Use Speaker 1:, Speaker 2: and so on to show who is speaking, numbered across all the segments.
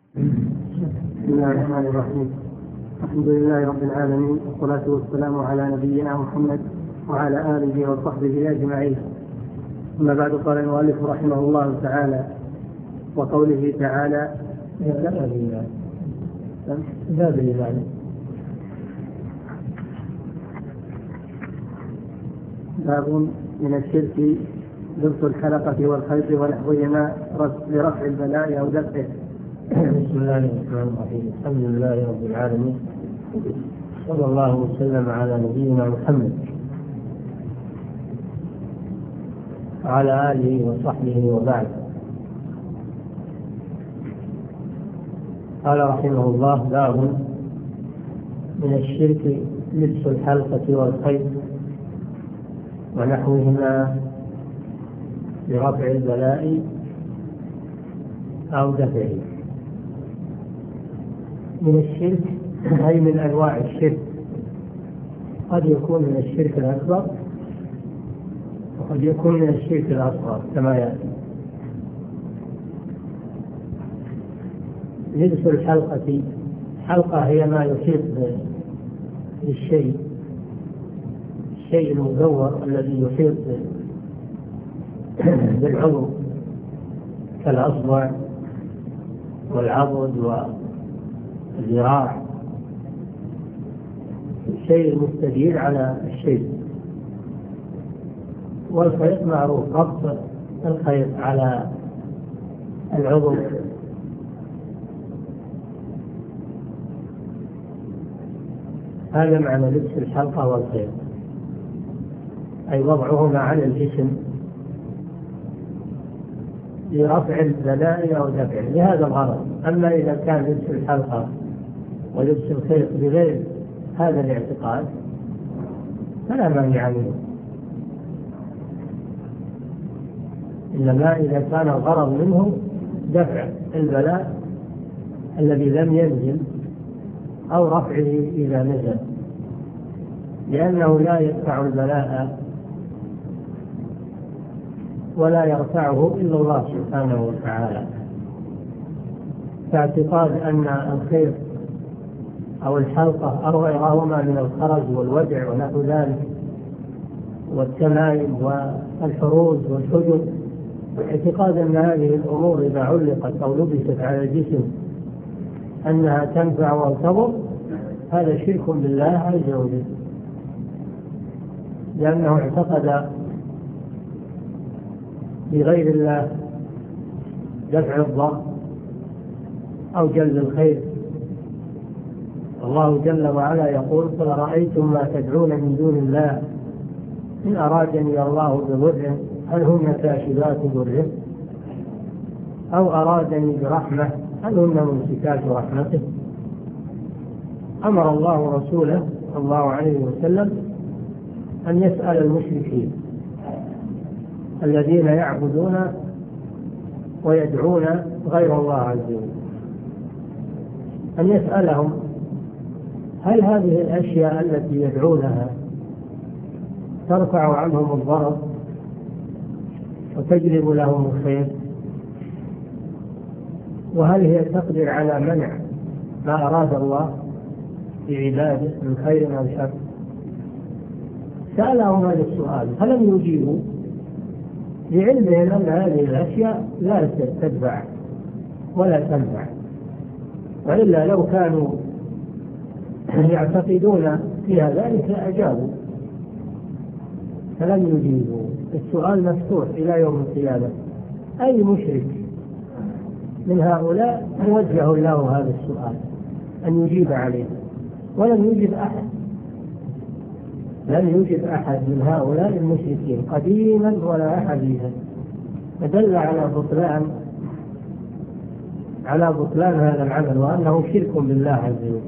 Speaker 1: بسم الله الرحمن الرحيم. الحمد لله رب العالمين، والصلاة والسلام على نبينا محمد وعلى آله وصحبه أجمعين. أما بعد، قال المؤلف رحمه الله تعالى: وقوله تعالى: باب من الشرك لبس الحلقة والخيط ونحوهما لرفع البلاء أو دفعه.
Speaker 2: بسم الله الرحمن الرحيم. الحمد لله رب العالمين، صلى الله وسلم على نبينا محمد وعلى آله وصحبه وبعد. قال رحمه الله: باب من الشرك لبس الحلقة والخيط ونحوهما لرفع البلاء أو دفعه. من الشرك أي من أنواع الشرك، قد يكون من الشرك الأكبر وقد يكون من الشرك الأصغر كما يأتي. لبس الحلقة، حلقة هي ما يحيط بالشيء، الشيء المدور الذي يحيط بالعضو كالأصبع والعضد والذراع، الشيء المستدير على الشيء. والخيط معروف، ربط الخيط على العضو. هذا معنى لبس الحلقة والخيط، أي وضعهما على الجسم لرفع البلاء أو دفعه لهذا الغرض. أما إذا كان لبس الحلقة ولبس الخيط بغير هذا الاعتقاد فلا مانع منه، إنما إذا كان الغرض منه دفع البلاء الذي لم ينزل أو رفعه إذا نزل، لأنه لا يدفع البلاء ولا يرفعه إلا الله سبحانه وتعالى. فاعتقاد أن الخيط أو الحلقة أو غيرهما من الخرز والوجع ونحو ذلك والتمائم والحروز والحجب، اعتقاد أن هذه الأمور إذا علقت أو لبست على الجسم أنها تنفع وتضر، هذا شرك بالله عز وجل، لأنه اعتقد بغير الله دفع الضر أو جلب الخير. الله جل وعلا يقول: قل أرأيتم ما تدعون من دون الله إن أرادني الله بضر هل هن كاشفات ضره أو أرادني برحمة هل هن ممسكات رحمته. أمر الله رسوله صلى الله عليه وسلم أن يسأل المشركين الذين يعبدون ويدعون غير الله عز وجل، أن يسألهم: هل هذه الأشياء التي يدعونها ترفع عنهم الضرر وتجلب لهم الخير؟ وهل هي تقدر على منع ما أراد الله بعباده من خير أو شر؟ سألهم هذا السؤال فلم يجيبوا، لعلمهم أن هذه الأشياء لا تدفع ولا تنفع، وإلا لو كانوا يعتقدون فيها ذلك لأجابوا، فلم يجيبوا. السؤال مفتوح إلى يوم القيامة، أي مشرك من هؤلاء موجه له هذا السؤال أن يجيب عليه، ولم يجب أحد، لم يوجد أحد من هؤلاء المشركين قديما ولا حديثا، فدل على بطلان هذا العمل وأنه شرك بالله عز وجل.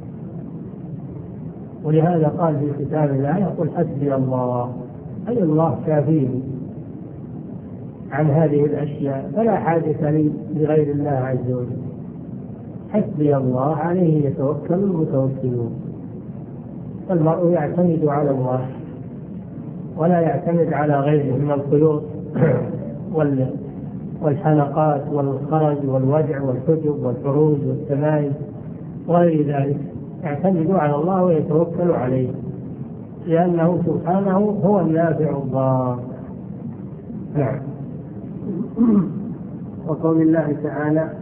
Speaker 2: ولهذا قال في كتاب الله: يقول حسبي الله، أي الله كافيني عن هذه الأشياء فلا حاجة لي بغير الله عز وجل. حسبي الله عليه يتوكل المتوكلون. المرء يعتمد على الله ولا يعتمد على غيره من الخيوط والحلقات والخرج والوجع والحجب والحروج والتمائم وغير ذلك، يعتمدوا على الله ويتوكلوا عليه، لأنه سبحانه هو النافع الضار. نعم.
Speaker 1: وقول الله تعالى